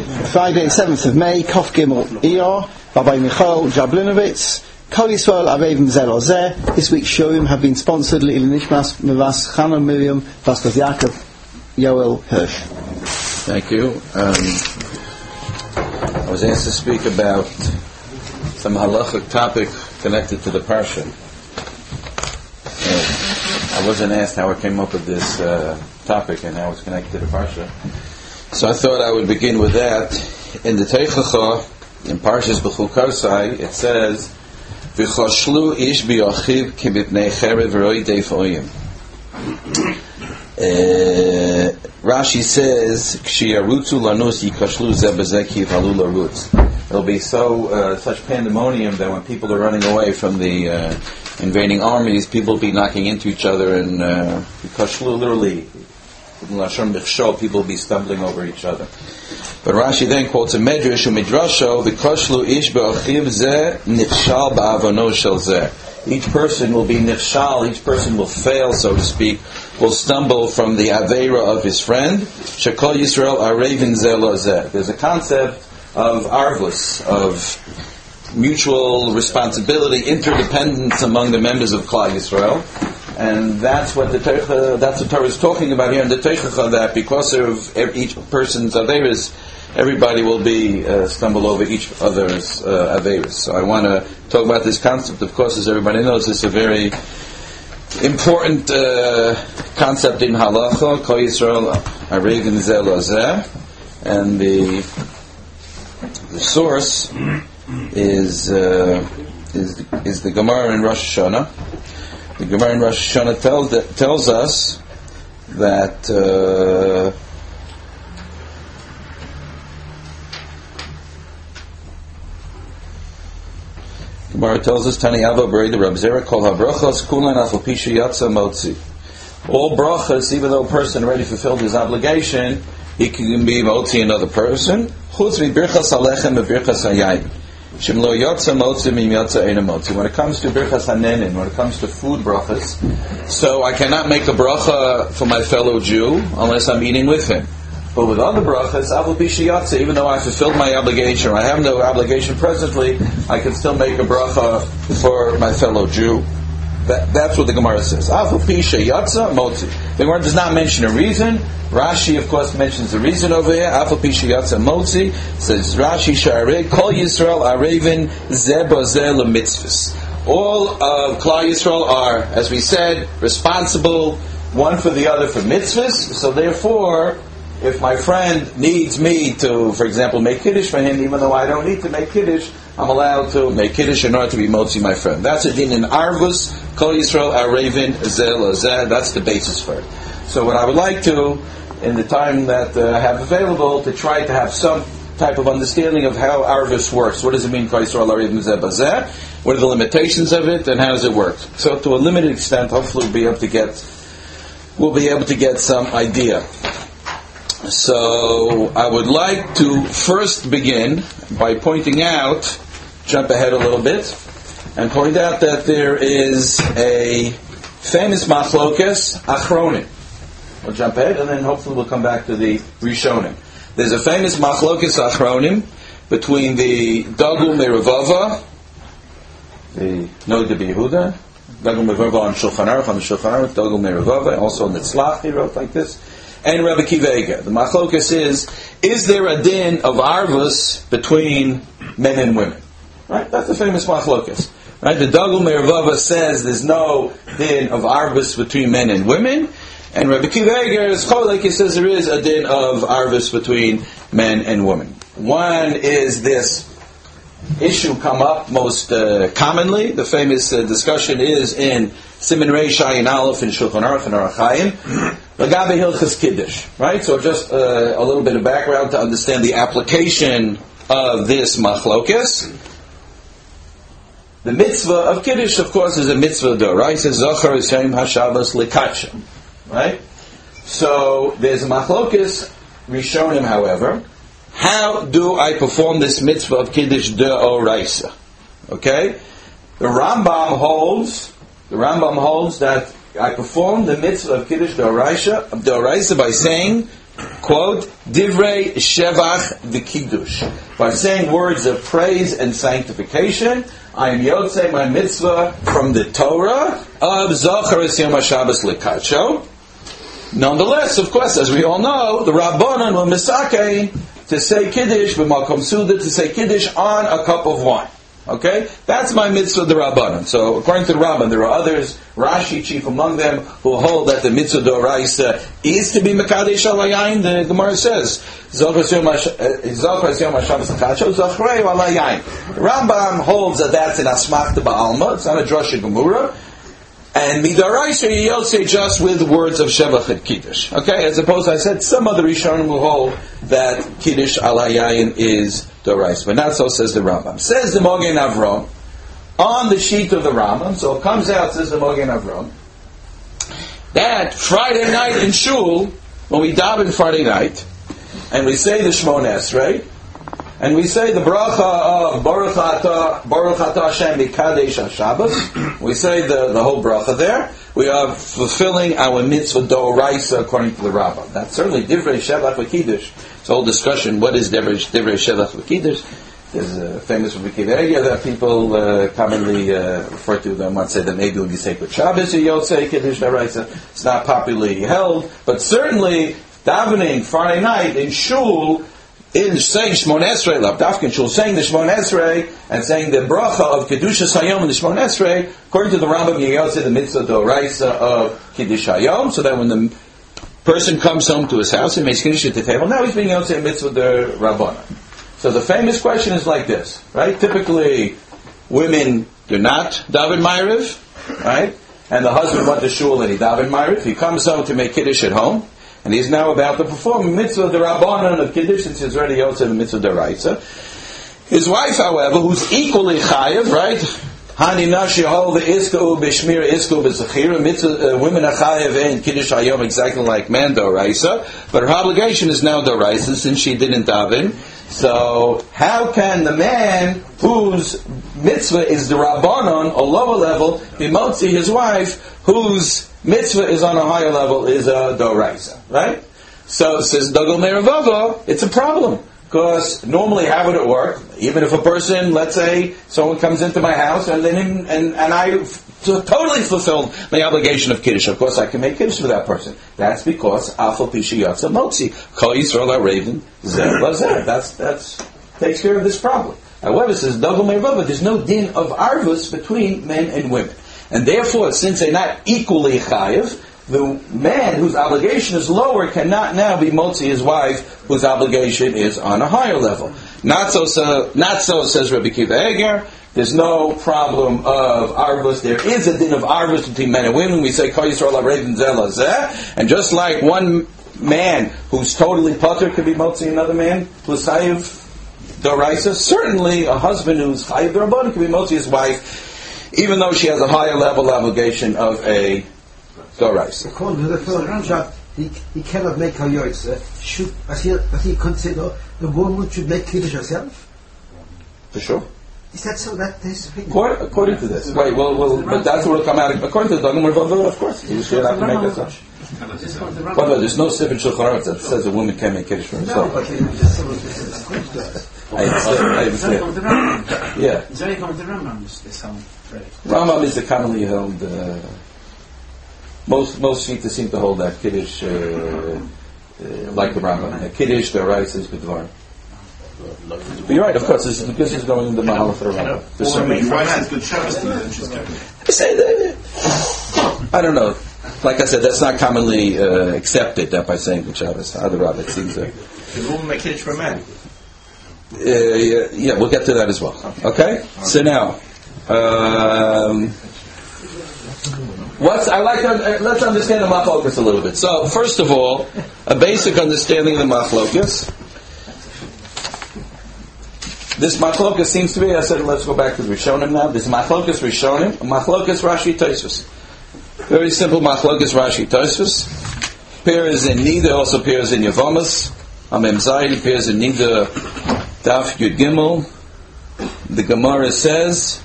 Friday, 7th of May, Kof Gimel Iyar, Rabbi Michael Jablonowitz, Kol Yisrael Arevim Zeh Lo Zeh. This week's Shurim have been sponsored Le'il Nishmas Mevas Chana Miriam Vastos Yaakov Yoel Hirsch. Thank you. I was asked to speak about some halachic topic connected to the parsha. I wasn't asked how I came up with this topic and how it's connected to the parsha. So I thought I would begin with that. In the Teichacha, in Parshas B'chukosai, it says, "V'choshlu ish b'yochiv kibitnei cherev v'roidei f'oyim." Rashi says, "K'shiyarutzu lanus yikashlu zeh b'zeh ki yivhalu larutz." There'll be such pandemonium that when people are running away from the invading armies, people will be knocking into each other and yikashlu, literally, people will be stumbling over each other. But Rashi then quotes a medrash, u'midrasho, v'koshlu ish b'achiv zeh nichshal ba'avono shel zeh. Each person will be nichshal, each person will fail, so to speak, will stumble from the aveira of his friend. Shekol Yisrael arevin zeh lo zeh. There's a concept of arvus, of mutual responsibility, interdependence among the members of Klal Yisrael. And that's what the Torah is talking about here in the Teichacha, that because of each person's aveiros, everybody will be stumble over each other's aveiros. So I want to talk about this concept. Of course, as everybody knows, it's a very important concept in halacha. Kol Yisrael arevin zeh lo zeh, and the source is the Gemara in Rosh Hashanah. The Gemara in Rosh Hashanah tells us that Gemara tells us Tani Ava B'rei the Rab Zera Kol HaBrachos Kulan Achal Pisha Yatsa Motzi. All brachas, even though a person already fulfilled his obligation, he can be motzi another person. Chutz v'birchas alechem v'birchas hayayin. When it comes to birchas hanenin, when it comes to food brachas, so I cannot make a bracha for my fellow Jew unless I'm eating with him. But with other brachas, even though I fulfilled my obligation, or I have no obligation presently, I can still make a bracha for my fellow Jew. That's what the Gemara says. The Gemara does not mention a reason. Rashi, of course, mentions the reason over here. Says Rashi, Kol Yisrael arevin zeh b'zeh lemitzvos. All of Klal Yisrael are, as we said, responsible one for the other for mitzvahs. So therefore, if my friend needs me to, for example, make kiddush for him, even though I don't need to make kiddush, I'm allowed to make kiddush in order to be motzi my friend. That's a din in arvus. Kol Yisrael arevin zeh lo zeh. That's the basis for it. So what I would like to, in the time that I have available, to try to have some type of understanding of how arvus works. What does it mean, Kol Yisrael arevin zeh lo zeh? What are the limitations of it, and how does it work? So to a limited extent, hopefully we'll be able to get some idea. So I would like to first begin by pointing out, jump ahead a little bit, and point out that there is a famous machlokes achronim. We'll jump ahead, and then hopefully we'll come back to the Rishonim. There's a famous machlokes achronim between the Dagul Merevava, the Noda B'Yehuda, Dagul Merevava on the Shulchan Aruch, Dagul Merevava, also on the Tzlach he wrote like this, and Rabbi Akiva Eiger. The machlokes is there a din of arvus between men and women? Right? That's the famous machlokes. Right? The Dagul Merevava says there's no din of arvus between men and women, and Rabbi Akiva Eiger's cholek, he says there is a din of arvus between men and women. One is this issue come up most commonly. The famous discussion is in Siman Reish Ayin Aleph in Shulchan Aruch and Orach Chaim, Lagabe Hilchos Kiddush. Right? So just a little bit of background to understand the application of this machlokes. The mitzvah of Kiddush, of course, is a mitzvah d'oraisa, Zochar Yisrael HaShabbos L'Kadsha. Right? So there's a machlokes Rishonim, however. How do I perform this mitzvah of Kiddush d'oraisa? Okay? The Rambam holds that I perform the mitzvah of Kiddush d'oraisa by saying quote, Divrei Shevach v'Kiddush. By saying words of praise and sanctification, I am Yotzei my mitzvah from the Torah of Zachar es Yom HaShabbos Lekacho. Nonetheless, of course, as we all know, the Rabbanan were misakein to say Kiddush, b'makom suda, to say Kiddush on a cup of wine. Okay? That's my mitzvah, the Rabbanan. So, according to the Rambam, there are others, Rashi chief among them, who hold that the mitzvah d'oraisa is to be mekadesh al hayayin. The Gemara says, Zachar es Yom HaShabbos Lekacho, Zachrei al hayayin. The Rambam holds that that's an asmachta ba'alma, it's not a drasha gemura. And midaraisa you'll say just with words of Shevach and Kiddush. Okay, as opposed to, I said, some other Rishonim will hold that Kiddush al hayayin is doraisa, but not so says the Rambam. Says the Mogen Avram on the sheet of the Rambam. So it comes out, says the Mogen Avram, that Friday night in shul, when we daven Friday night, and we say the Shmona Esrei, and we say the bracha of Baruch Atah Hashem Mikadesh HaShabbos. We say the whole bracha there. We are fulfilling our mitzvah d'oraisa according to the Rambam. That's certainly Divrei Shevach v'Kiddush. It's a whole discussion. What is Divrei Shevach v'Kiddush? There's a famous Rabbi Akiva Eiger that people commonly refer to. Them might say that maybe when you say Kiddush Shabbos you'll say Kiddush d'oraisa. It's not popularly held, but certainly davening Friday night in shul, in saying Shmona Esrei, Lavdafkin Shul, saying the Shmona Esrei and saying the bracha of Kedushas Hayom and the Shmona Esrei, according to the Rambam, you say the mitzvah d'oraisa of Kiddush Hayom, so that when the person comes home to his house, he makes Kiddush at the table. Now he's being Yotzei mitzvah d'Rabbana. So the famous question is like this, right? Typically, women do not daven Ma'ariv, right? And the husband went to shul and he daven Ma'ariv. He comes home to make Kiddush at home. And he's now about to perform mitzvah d'Rabbanan of Kiddush, since he's already also the mitzvah d'Oraisa. His wife, however, who's equally chayav, right? Hani nashi hol v'isku b'shmira isku b'zechira. Mitzvah women are chayav in Kiddush Hayom exactly like man d'Oraisa, but her obligation is now d'Oraisa since she didn't daven. So how can the man whose mitzvah is the Rabbanon, a lower level, be motzi his wife whose mitzvah is on a higher level, is a d'oraisa, right? So says Dagol Meravava, it's a problem. Because normally how would it work? Even if a person, let's say, someone comes into my house and then and I totally fulfilled my obligation of Kiddush. Of course I can make Kiddush for that person. That's because Afal Pishi Yatsa Motzi. Kol Yisrael HaRaven Zer Lazer. That's takes care of this problem. However, says Dagol Meravava, there's no din of arvus between men and women. And therefore, since they're not equally chayiv, the man whose obligation is lower cannot now be motzi his wife whose obligation is on a higher level. Not so says Rabbi Akiva Eiger. There's no problem of arvus. There is a din of arvus between men and women. We say Kol Yisrael HaRaven Zer Lazeh. And just like one man who's totally potter could be motzi another man who's chayiv d'oraisa, certainly a husband who's chayiv d'Rabbanan can be motzi his wife, even though she has a higher level obligation of a d'oraisa. According to the first chapter, he cannot make her yoitze. Does he consider the woman should make Kiddush herself? For sure. Is that so? That is according to this. Wait, well, but that's what will come out. According to the Dagmar Vavur, of course. You should have to make that such. By the way, there's no Sifin Shulchan Aruch that says a woman can't make Kiddush for herself. Yeah. Rambam is the commonly held. Most Shitas seem to hold that Kiddush like the Rambam. Kiddush d'oraisa is b'dvar. But you're right, of course. This is going in the Mahalach for the Rambam. I don't know. Like I said, that's not commonly accepted that by saying Good Shabbos. Other Rabbi, it seems that. Should a woman make Kiddush for a man? Yeah, we'll get to that as well. Okay? So now, let's understand the machlokas a little bit. So, first of all, a basic understanding of the machlokas. This machlokas seems to be, I said, let's go back to the Rishonim now. This machlokas Rishonim, machlokas Rashi Tosfos. Very simple machlokas Rashi Tosfos. Appears in Nida, also appears in Yavamas. Amem Zayin appears in Nida, Daf Yud Gimel. The Gemara says,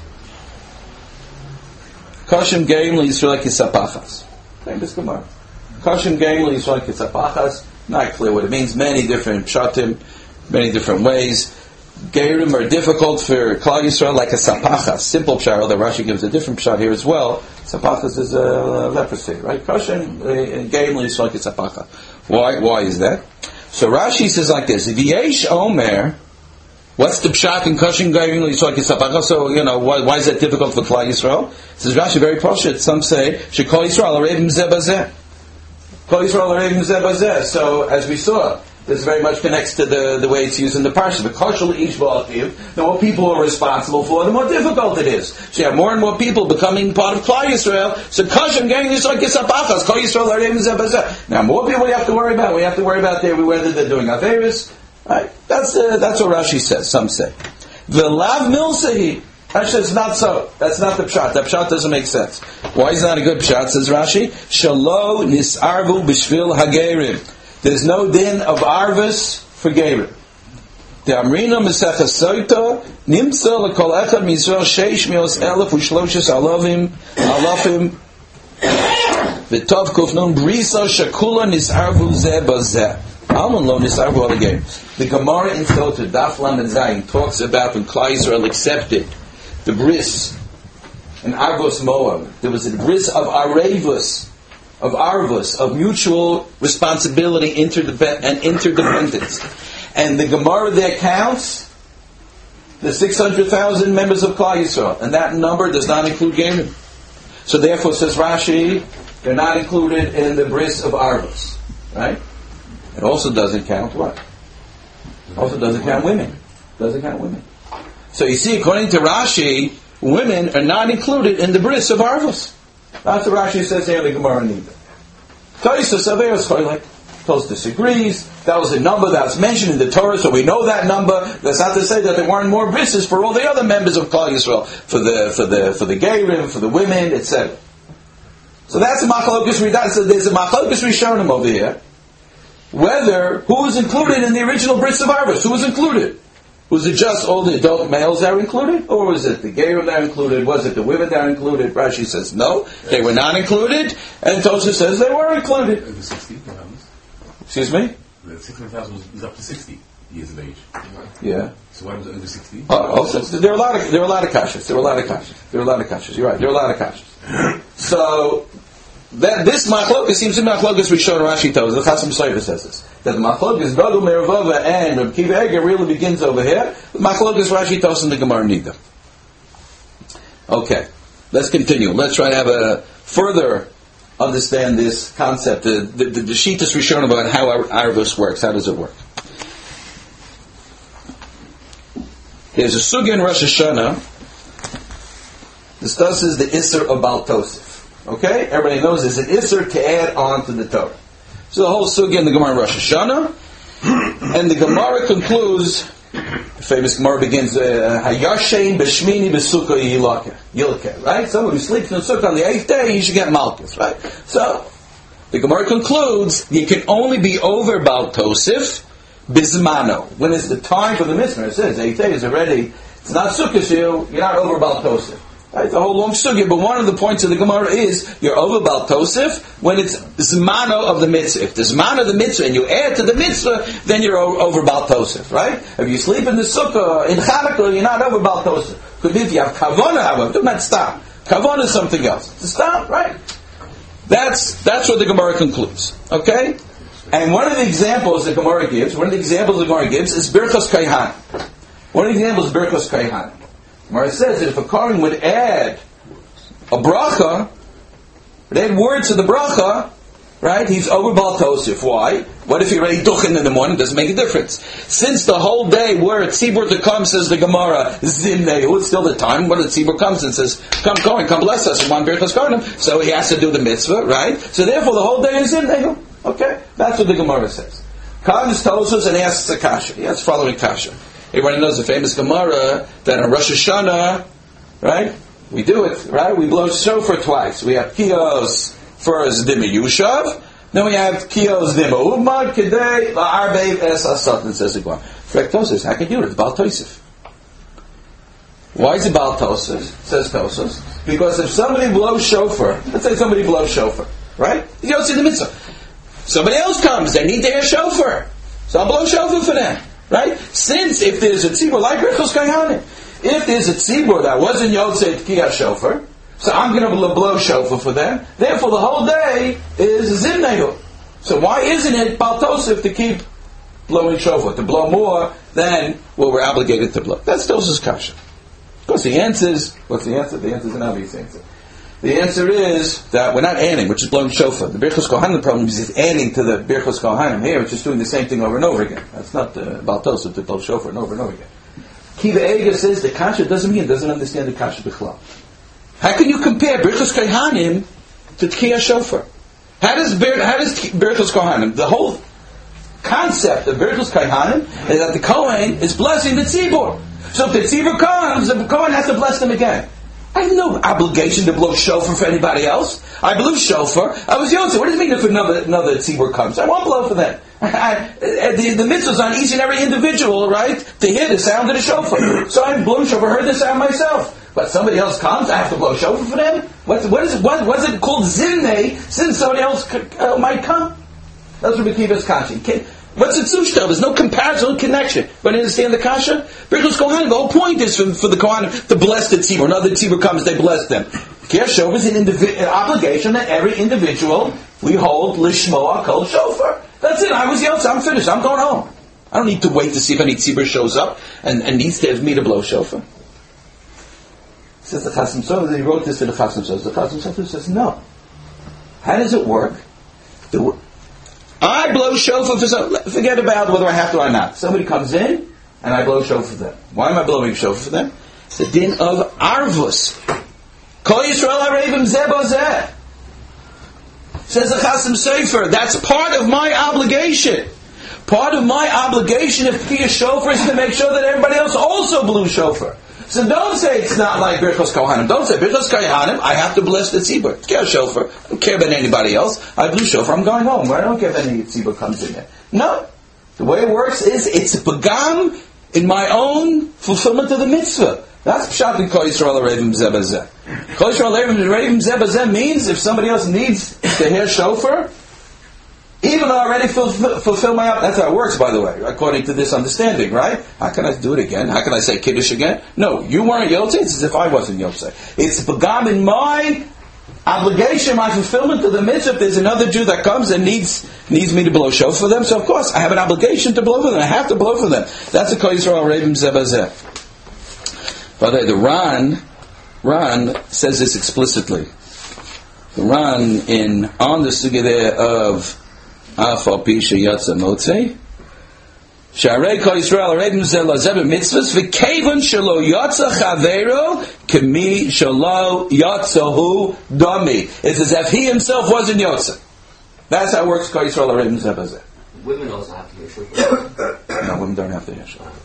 Kashim Geim L'Yisrael Kisapachas. Famous Gemara. Kashim Geim L'Yisrael Kisapachas. Not clear what it means. Many different pshatim, many different ways. Gerim are difficult for Klal Yisrael, like a sapachas. Simple pshat, although Rashi gives a different pshat here as well. Sapachas is leprosy, right? Kosher and Gerim Yisrael like a sapachas. Why is that? So Rashi says like this: V'yesh Omer. What's the pshat in kosher and Gerim Yisrael like a sapachas? So why is that difficult for Klal Yisrael? Says Rashi very poshut. Some say Shekol Yisrael arevim zeh bazeh. Kol Yisrael arevim zeh bazeh. So as we saw, this very much connects to the way it's used in the parsha. The kosher each ba'ativ. The more people are responsible for, the more difficult it is. So you have more and more people becoming part of Klal Yisrael. So kosher and Gerim Yisrael kisapachas. Kol Yisrael arevim zeh bazeh. Now more people we have to worry about. We have to worry about whether they're doing averis. Right? That's what Rashi says. Some say the lav milsehi. Actually, it's not so. That's not the pshat. That pshat doesn't make sense. Why is it not a good pshat? Says Rashi. Shalo nisarvu b'shvil hagerim. There's no din of arvus for gerim. The amrina mesecha soita nimtza lekol echad miyisrael sheish mios elef u'shloshes alafim v'tov kufnun brisa shakula nisarvu zeh bazeh. Alman lo nisarvu hagerim. The Gemara in Sotah Daf Lamed Zayin talks about when Klal Yisrael accepted the bris and Arvos Moab. There was a bris of Arevus, of Arvos, of mutual responsibility and interdependence. And the Gemara there counts the 600,000 members of Klal Yisrael, and that number does not include Gerim. So therefore, says Rashi, they're not included in the bris of Arvos, right? It also doesn't count what? It also doesn't count women. Doesn't count women. So you see, according to Rashi, women are not included in the bris of Arvos. That's what Rashi says here in the Gemara neither. Tosfos Averos Choylek. Tosfos disagrees. That was a number that was mentioned in the Torah, so we know that number. That's not to say that there weren't more brises for all the other members of Klal Yisrael, for the Gerim, for the women, etc. So that's a machlokus. So there's a machlokus rishonim over here. Whether who was included in the original bris of Arvos? Who was included? Was it just all the adult males that were included? Or was it the Gerim that were included? Was it the women that were included? Rashi says no, they were not included. And Tosfos says they were included. Over 60, Excuse me? The 600,000 was up to 60 years of age. Yeah. So why was it over 60? So there were a lot of kashas. You're right. There were a lot of kashas. So this machlokas seems to be machlokas Rishon Rashi tells us. The Chasam Sofer says this. That the machlokas Gadol Meravova and Reb Kiva Eger really begins over here. The machlokas Rashi tells us in the Gemara Nida. Okay, let's continue. Let's try to have a further understand this concept. The Shitas Rishon about how Arvus works. How does it work? There's a sugya in Rosh Hashanah. Discusses the Isser of Baal Tosef. Okay? Everybody knows there's an Isser to add on to the Torah. So the whole sugya in the Gemara Rosh Hashanah, and the Gemara concludes, the famous Gemara begins, Hayashein b'shmini b'sukkah yilkeh, right? Someone who sleeps in the sukkah on the 8th day, he should get malchus, right? So, the Gemara concludes, you can only be over Baal Tosef bizmano. When is the time for the mitzvah? It says, 8th day is already, it's not sukkah, so you're not over Baal Tosef. Right, the whole long sugya, but one of the points of the Gemara is you're over Baal Tosef when it's zmano of the mitzvah. If the zmano of the mitzvah and you add to the mitzvah, then you're over Baal Tosef, right? If you sleep in the sukkah in Chanukah, you're not over Baal Tosef. Could be if you have kavana, however, do not stop. Kavana is something else. To stop, right? That's what the Gemara concludes. Okay, and one of the examples the Gemara gives, is Birchos Kaihan. One of the examples is Birchos Kaihan. Where it says that if a Kohen would add a bracha, would add words to the bracha, right, he's over Baal Tosef. Why? What if he already duchen in the morning? Doesn't make a difference. Since the whole day where tzibur to come, says the Gemara, zimnehu, it's still the time when the tzibur comes and says, come Kohen, come bless us, one birchas kohanim, so he has to do the mitzvah, right? So therefore the whole day is zimnehu. Okay? That's what the Gemara says. Comes Tosfos and asks a kasha. He has following kasha. Everybody knows the famous Gemara that on Rosh Hashanah, right? We do it, right? We blow shofar twice. We have Kiyos first Dima Yushav, then we have Kiyos Dima Umad Kedei La'arbev Es Asat, and says the Gemara. Frek Tosfos, how can you do it? It's Baal Tosef. Why is it Baal Tosef? Says Tosfos. Because if somebody blows shofar, let's say somebody blows shofar, right? You don't see the mitzvah. Somebody else comes, they need to hear shofar. So I'll blow shofar for them. Right? Since if there's a tzibur like Birchos Kohanim, if there's a tzibur that wasn't Yotzei Tkiyah shofar, so I'm going to blow shofar for them. Therefore, the whole day is zimnehu. So why isn't it Bal Tosef to keep blowing shofar, to blow more than what we're obligated to blow? That's Tosef's kasha. Of course, the answer is, what's the answer? The answer is an obvious answer. The answer is that we're not adding, we're just blowing shofar. The Birchos Kohanim problem is it's adding to the Birchos Kohanim. Here, it's just doing the same thing over and over again. That's not Bal Tosef to blow shofar and over and over again. Kiva Eiger says the kasha doesn't understand the kasha b'chlal. How can you compare Birchos Kohanim to Tkiyah shofar? How does Birchos Kohanim, the whole concept of Birchos Kohanim is that the Kohen is blessing the tzibur. So if the tzibur comes, the Kohen has to bless them again. I have no obligation to blow shofar for anybody else. I blew shofar. I was Yosef. What does it mean if another tzibur comes? I won't blow for them. The mitzvah's on each and every individual, right, to hear the sound of the shofar. So I blew shofar, heard the sound myself. But somebody else comes, I have to blow shofar for them? What's it called zimnei, since somebody else might come? That's what Akiva's kasha. What's it zushtel? There's no comparison, no connection. But understand the kasha? Birchos Kohanim, the whole point is for the Kohanim to bless the tzibur. Another tzibur comes, they bless them. Kiyah shofar is an obligation that every individual we hold lishmoa kol shofar. That's it. I was Yotze. I'm finished. I'm going home. I don't need to wait to see if any tzibur shows up and needs me to blow shofar. Says the Chasam Sofer. He wrote this to the Chasam Sofer. The Chasam Sofer says no. How does it work? I blow shofar for some. Forget about whether I have to or not. Somebody comes in and I blow shofar for them. Why am I blowing shofar for them? It's the din of arvus. Kol Yisrael harevim zeh bo zeh. Says the Chasam Sofer. That's part of my obligation. Part of my obligation of Tkiyah shofar is to make sure that everybody else also blew shofar. So don't say it's not like Birchos Kohanim. Don't say Birchos Kohanim, I have to bless the tzibur. Tkiyah shofar. I don't care about anybody else. I blew shofar, I'm going home. I don't care if any tzibur comes in there. No. The way it works is it's a pagam in my own fulfillment of the mitzvah. That's pshat in Kol Yisrael harevim zeh bo zeh. Kol Yisrael harevim zeh bo zeh means if somebody else needs to hear shofar, even though I already fulfill my... That's how it works, by the way, according to this understanding, right? How can I do it again? How can I say Kiddush again? No, you weren't Yotzei, it's as if I wasn't Yotzei. It's pagam in my obligation, my fulfillment of the mitzvah. If there's another Jew that comes and needs me to blow shofar for them, so of course, I have an obligation to blow for them. I have to blow for them. That's a Kol Yisrael harevim zeh bo zeh. By the way, the Ran says this explicitly. The Ran on the sugya there of Afal Pisha Yatsa Motzei. Sharei Kol Yisrael harevim zeh bo zeh b'mitzvahs v'kevan shelo yatsa chavero kemi shelo yatsahu dami. It's as if he himself wasn't Yotze. That's how it works. Kol Yisrael harevim zeh bo zeh. Women also have to hear shofar. No, women don't have to hear shofar.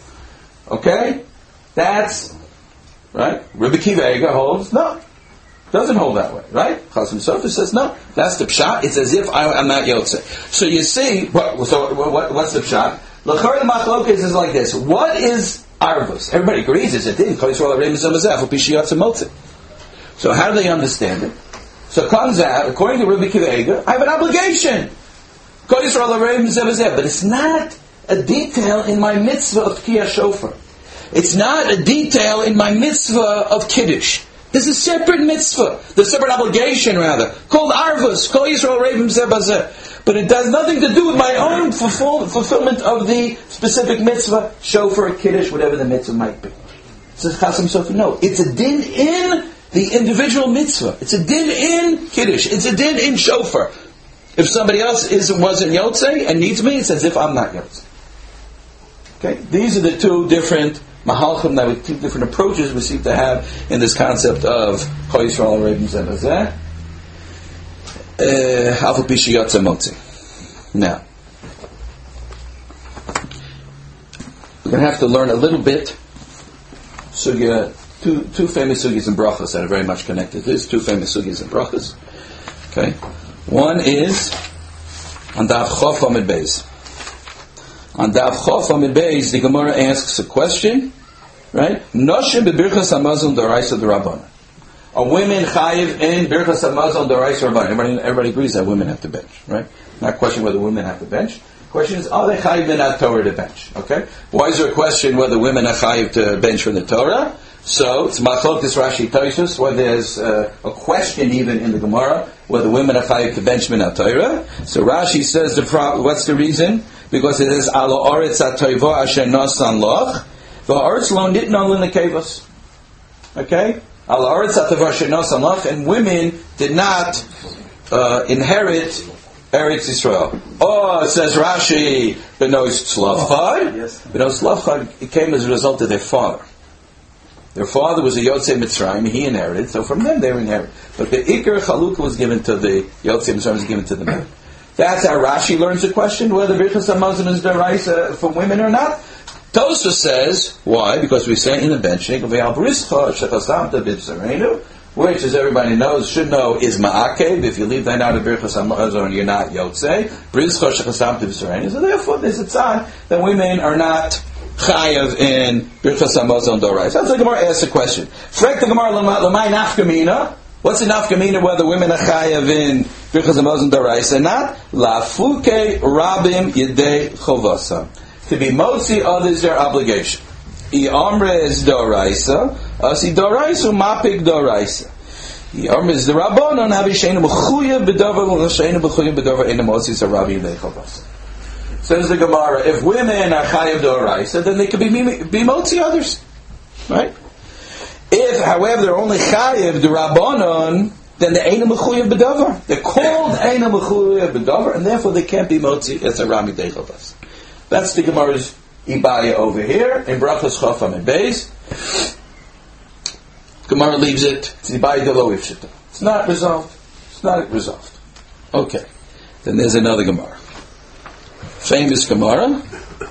Okay, that's right. Rabbi Kiva Eiger holds no. Doesn't hold that way, right? Chasam Sofer says no. That's the pshat. It's as if I'm not Yotze. So you see, what's the pshat? L'chor the machlokes is like this. What is arvus? Everybody agrees it's a din. Kol Yisrael harevim zeh bo zeh v'pi sheyatsa motzei. So how do they understand it? So it comes out, according to Rabbi Kiva Eiger, I have an obligation. Kol Yisrael harevim zeh bo zeh, but it's not a detail in my mitzvah of Tkiyah shofar. It's not a detail in my mitzvah of Kiddush. There's a separate mitzvah, the separate obligation rather, called arvus, Kol Yisrael harevim zeh bo zeh. But it has nothing to do with my own fulfillment of the specific mitzvah, shofar, Kiddush, whatever the mitzvah might be. Says Chasam Sofer, no, it's a din in the individual mitzvah. It's a din in Kiddush. It's a din in shofar. If somebody else wasn't Yotzei and needs me, it's as if I'm not Yotzei. Okay, these are the two different mahalchim, that with two different approaches we seem to have in this concept of Kol Yisrael harevim zeh bo zeh. Afal pi sheyatsa motzei. Now, we're going to have to learn a little bit. Sugya, two famous sugyas in brachas that are very much connected. There's two famous sugyas in brachas. Okay, one is on Daf Chof Amid Beis. On Daf Chof Amid Beis, the Gemara asks a question, right? Noshim bebirchas hamazon d'oraisa d'Rabbanan. Are women chayiv in birchas hamazon d'oraisa d'Rabbanan? Everybody agrees that women have to bench, right? Not question whether women have to bench. Question is, are they chayiv min Torah to bench? Okay? Why is there a question whether women are chayiv to bench from the Torah? So, it's machlokes Rashi Tosfos, where there's a question even in the Gemara, whether women are chayiv to bench min Torah. So Rashi says, what's the reason? Because it is, Ala Oretz HaToivo Asher Nasan Loch, V'Oretz Lo Nitnon L'Nekevos. Okay? Ala Oretz HaToivo Asher Nasan Loch, and women did not inherit Eretz Yisrael. Oh, it says Rashi, B'no Slavchad. B'no Slavchad, it came as a result of their father. Their father was a Yotzei Mitzrayim, he inherited, so from them they were inherited. But the Iker Chalukah was given to the Yotzei Mitzrayim, was given to the men. That's how Rashi learns the question, whether Birchas HaMazon is deraisa for women or not. Tosfos says, why? Because we say in the benching, which, as everybody knows, should know, is Ma'akev. If you leave that out of Birchas HaMazon, you're not Yotzei. So therefore, there's a tzad that women are not chayav in Birchas HaMazon Dorais. That's the Gemara asks a question. Frek the Gemara l'may nafkamina. What's the nafkamina whether women are chayav in Birchas HaMazon Dorais or not? Lafuke rabim yedei chovasa. To be motzi others their obligation. I amre is Doraisa. Asi Doraisu mapik Doraisa. I amre is the rabbanon habishenu b'chuya b'dover l'shenu b'chuya b'dover ena motzi is a rabim yedei chovasa. Says the Gemara, if women are chayav d'oraisa, then they could be motzi others, right? If, however, they're only chayav d'rabbanon, then they're eina mechuyev b'davar. They're called eina mechuyev b'davar, and therefore they can't be motzi as a rami deichavas. That's the Gemara's ibaya over here in Brachos Chafam and Beis. Gemara leaves it. It's ibaya delo ifshita. It's not resolved. It's not resolved. Okay. Then there's another Gemara. Famous Gemara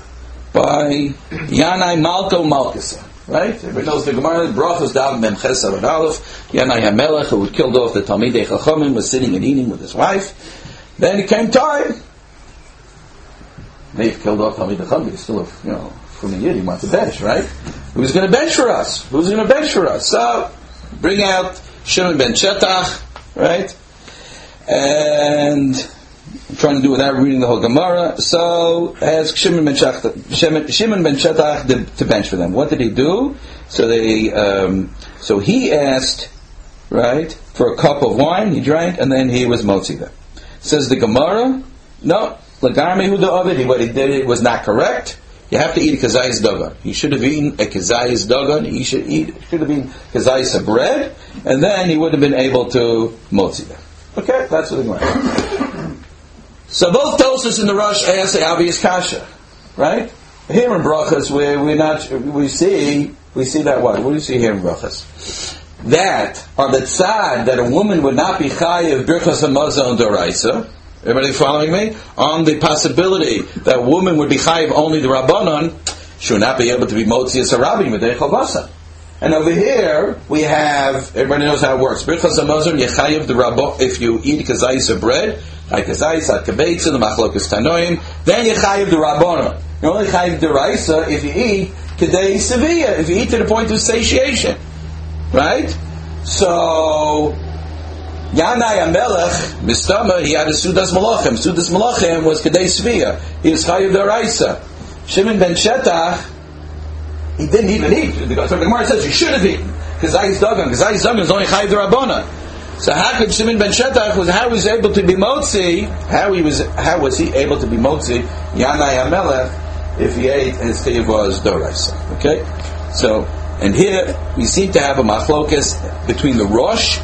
by Yanai Malko Malkasa. Right? Everybody knows the Gemara. Brachos Dav Mem Ches Amud Aleph. Yanai HaMelech, who had killed off the Talmidei Chachamim, was sitting and eating with his wife. Then it came time. They've killed off Talmidei Chachamim. He's still, from a year, he wants to bench, right? Who's going to bench for us? Who's going to bench for us? So, bring out Shimon ben Shetach, right? And I'm trying to do without reading the whole Gemara. So, ask Shimon ben Shetach to bench for them. What did he do? So he asked, right, for a cup of wine. He drank, and then he was motzi them. Says the Gemara, no, Lagarme Huda Ovid. What he did was not correct. You have to eat a kazayis dagan. He should have eaten a kazayis dagan. He should have eaten kazayis of bread, and then he would have been able to motzi them. Okay, that's what the Gemara. So both Tosfos and the Rosh ask the obvious kasha, right? Here in Brachas, we see that what? What do you see here in Brachas? That on the tzad that a woman would not be chayiv Birchas HaMazon Doraisa. Everybody following me? On the possibility that a woman would be chayiv only the Rabbanon, she would not be able to be motzi as a rabbi Medei Chavasa. And over here we have, everybody knows how it works. Birchas HaMazon yechayiv the Rabbanon if you eat kazayis of bread. Like kazayis, at kabeitza, the machlokas tanoim, then you chayiv the rabbanon. You only chayiv the raisa if you eat kadei sevilla, if you eat to the point of satiation, right? So Yanai HaMelech mistama, he had a sudas malachim. Sudas malachim was kadei sevilla. He was chayiv the raisa. Shimon ben Shetach, he didn't even eat. So the Gemara says you should have eaten. Kazayis dagan is only chayiv the rabbanon. So how could Shimon ben Shetach how was he able to be motzi? How was he able to be motzi? Yanai HaMelech if he ate his chiyuv was doraisa. Okay, so and here we seem to have a machlokas between the Rosh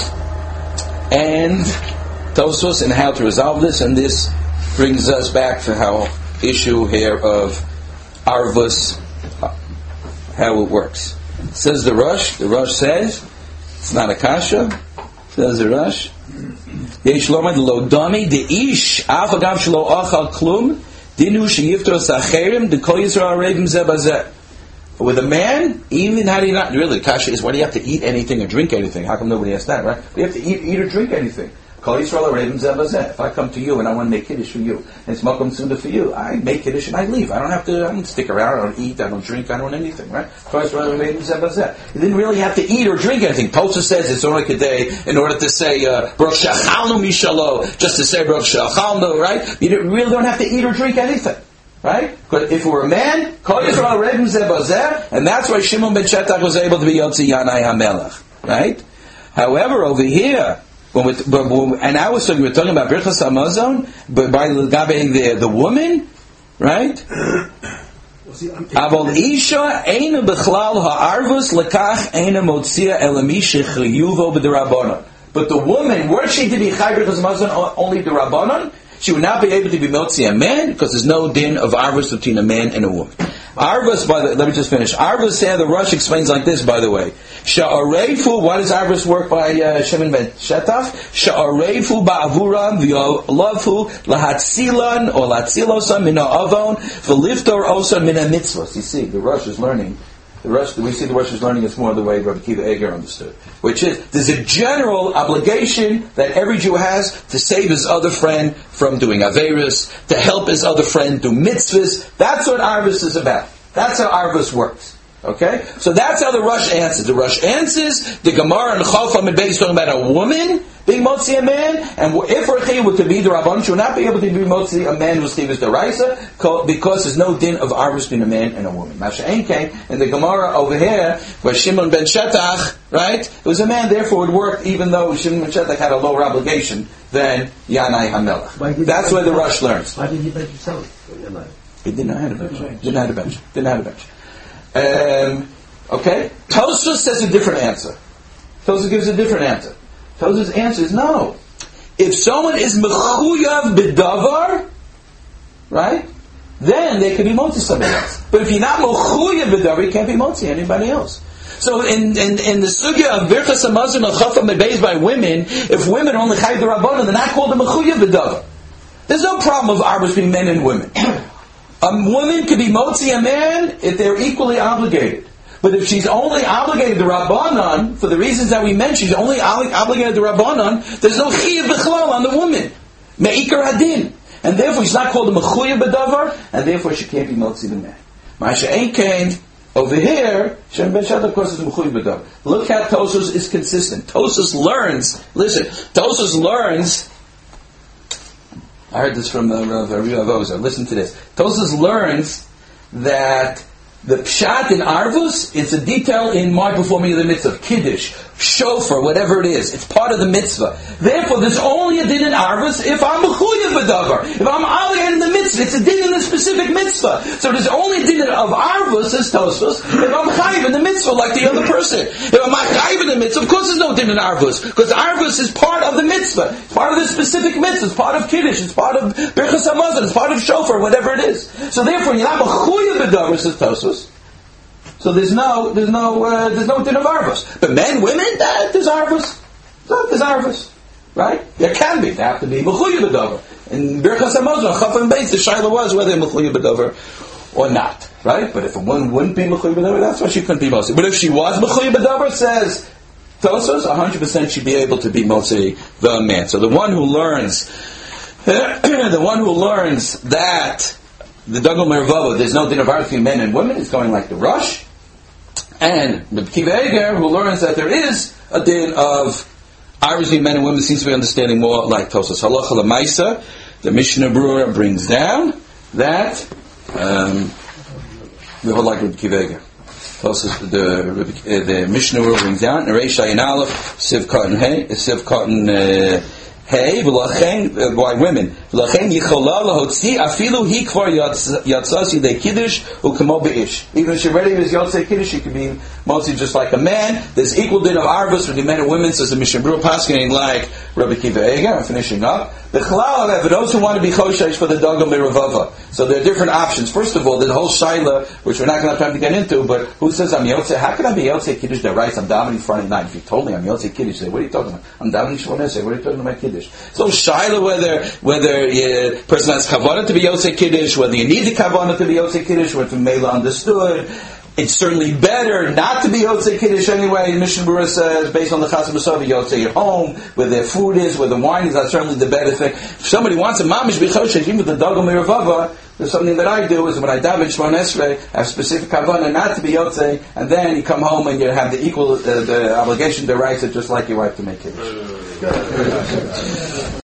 and Tosfos and how to resolve this, and this brings us back to our issue here of arvus, how it works. Says the Rosh says it's not a kasha. Says the Rosh, Yesh lomad lo dami de ish afagam shelo achal klum dinu sheyiftos acherim de kol yisrael arevim zeh bazeh. With a man, even how do you not really? Kasha is why do you have to eat anything or drink anything? How come nobody asked that, right? We have to eat or drink anything. Kol Yisrael Arevim Zeh B'Zeh. If I come to you and I want to make Kiddush for you, and it's Makom Sunda for you, I make Kiddush and I leave. I don't stick around, I don't eat, I don't drink, I don't anything, right? Kol Yisrael Arevim Zeh B'Zeh. You didn't really have to eat or drink anything. Tosha says it's only a day in order to say, Baruch Shachalnu Mishalo, just to say Baruch Shachalnu, right? You really don't have to eat or drink anything. Right? Because if we're a man, Kol Yisrael Arevim Zeh B'Zeh, and that's why Shimon ben Shetach was able to be Yotzi Yanai HaMelech. Right? However, over here, and I was talking, we're talking about Birchas Hamazon, but by the woman, right? Avol Isha Eina Bechlal Ha'arvus Lekach Eina Motzia Elami Shechiyuvo B'Derabanan. But the woman, were she to be Chai Birchas Hamazon only Derabanan, she would not be able to be Motzi a man because there's no din of Arvus between a man and a woman. Arvus, let me just finish. Arvus here, the Rush explains like this, by the way. Sha'areifu, why does Arvus work by Shimon ben Shetach? Sha'areifu ba'avuram v'yolavu lahatzilan or latzilosan min ha'avon v'liftor osan min ha'mitzvos. You see, the Rush is learning. We see the Rush is learning it's more the way Rabbi Akiva Eger understood. Which is, there's a general obligation that every Jew has to save his other friend from doing Averis, to help his other friend do mitzvahs. That's what Arvus is about. That's how Arvus works. Okay? So that's how the Rush answers. The Rush answers, the Gemara and Chaf Amid Beis is talking about a woman being Motzi a man, and if her chiyuv were to be the Rabban, she would not be able to be Motzi a man whose chiyuv is the Raisa, because there's no din of Arvus between a man and a woman. Masha Enkein, in the Gemara over here, where Shimon ben Shetach, right, it was a man, therefore it worked, even though Shimon ben Shetach had a lower obligation than Yanai HaMelech. That's where the Rush learns. Why did he bench himself? He didn't know how to bench. Didn't know how to bench. Okay? Tosfos says a different answer. Tosfos gives a different answer. Tosfos' answer is no. If someone is mechuyav b'davar, right, then they can be motzi somebody else. But if you're not mechuyav b'davar, you can't be motzi anybody else. So in the sugya of Birchas Hamazon and Chaf Amid Beis by women, if women only chayiv the Rabbanon, they're not called a mechuyav b'davar. There's no problem of arbus between men and women. A woman could be motzi a man if they're equally obligated. But if she's only obligated to Rabbanon, for the reasons that we mentioned, she's only obligated to Rabbanon, there's no chiyuv b'chlal on the woman. Me'ikar hadin. And therefore she's not called a mechuyav b'davar, and therefore she can't be motzi the man. Ma'asha Enkein, over here, Shem ben Shetach, of course, is mechuyav b'davar. Look how Tosfos is consistent. Tosfos learns, I heard this from Rav Ozer. Listen to this. Tosfos learns that the pshat in Arvus is a detail in my performing of the mitzvah, Kiddush, shofar, whatever it is. It's part of the mitzvah. Therefore, there's only a din in Arvus if I'm mechuyav b'davar. If I'm obligated in the mitzvah, it's a din in the specific mitzvah. So there's only a din of Arvus, says Tosfos, if I'm chayiv in the mitzvah like the other person. If I'm not chayiv in the mitzvah, of course there's no din in Arvus, because Arvus is part of the mitzvah. It's part of the specific mitzvah. It's part of Kiddush. It's part of Birchas Hamazon. It's part of shofar, whatever it is. So therefore, you're not mechuyav b'davar, says Tosfos. So there's no din of Arvus. But men, women, there's Arvus. There's Arvus. Right? There can be. They have to be mechuyav b'davar. In Birchas Hamazon, Chaf Amid Beis, the shaila was whether they're mechuyav b'davar or not. Right? But if a woman wouldn't be mechuyav b'davar, that's why she couldn't be motzi. But if she was mechuyav b'davar, says Tosfos, 100% she'd be able to be motzi the man. So the one who learns that the Dagul Mervava, there's no din of Arvus between men and women, is going like the Rush. And the Akiva Eger, who learns that there is a din of Arvus between men and women, seems to be understanding more like Tosfos. Halacha l'maisa, the Mishnah Berurah brings down that we hold like the Akiva Eger. Tosfos, the Mishnah Berurah brings down Reish Ayin Aleph, Siv Cotton Hey, why women? Even if she already is Yotzei Kiddush, she could be mostly just like a man. There's equal din of Arvus between men and women, says the Mishnah Berurah Paskening like Rabbi Akiva Eger. I'm finishing up. The Chalal, for those who want to be Choshesh for the Dagul Mervava. So there are different options. First of all, the whole Shaila, which we're not going to have time to get into, but who says I'm Yotzei? How can I be Yotzei Kiddush that writes I'm davening Friday night? If you told me I'm Yotzei Kiddush, say, what are you talking about? I'm davening Shmona Esrei. What are you talking about Kiddush? So Shaila, whether a person has kavanah to be Yotzei Kiddush, whether you need the kavanah to be Yotzei Kiddush, whether Mela understood. It's certainly better not to be Yotzei Kiddush anyway. Mishnah Berurah says, based on the Chasam B'Sov, Yotzei at home, where their food is, where the wine is, that's certainly the better thing. If somebody wants a mamish b'choshesh, even with the dogam miravava, there's something that I do, is when I daven Shemona Esrei, I have specific kavanah not to be Yotzei, and then you come home and you have the equal, the obligation, the rights, just like your wife to make Kiddush.